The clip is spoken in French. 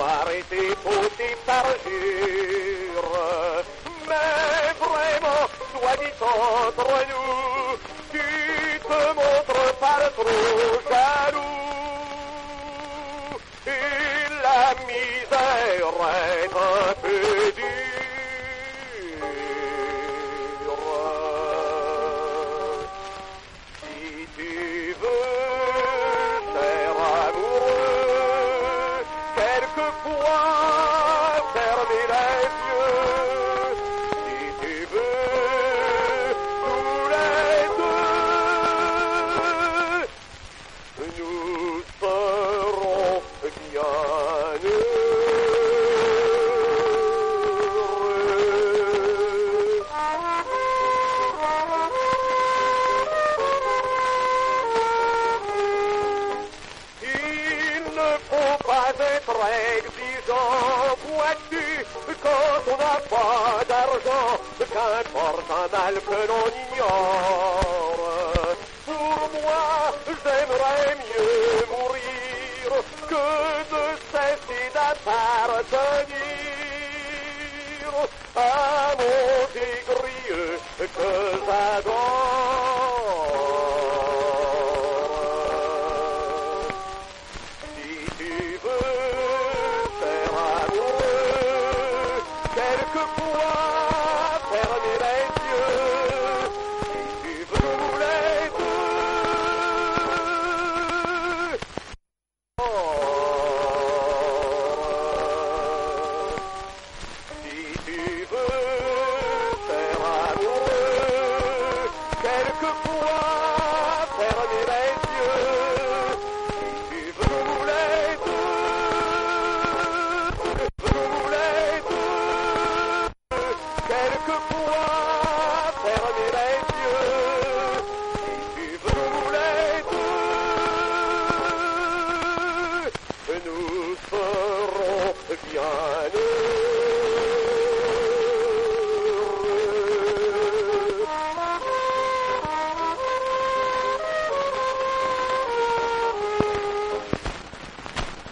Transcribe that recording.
avoir été poussé par jure. Mais vraiment, soit dit entre nous, tu te montres par trop jaloux. Et la misère est un peu dure. Si tu veux, cher amoureux, quelquefois fermer les yeux. Si tu veux, tous les deux, nous serons bien heureux. Il ne faut pas être exigeant, vois-tu, quand on n'a pas d'argent, qu'importe un mal que l'on ignore. Pour moi, j'aimerais mieux mourir que de cesser d'appartenir à mon tigrieux que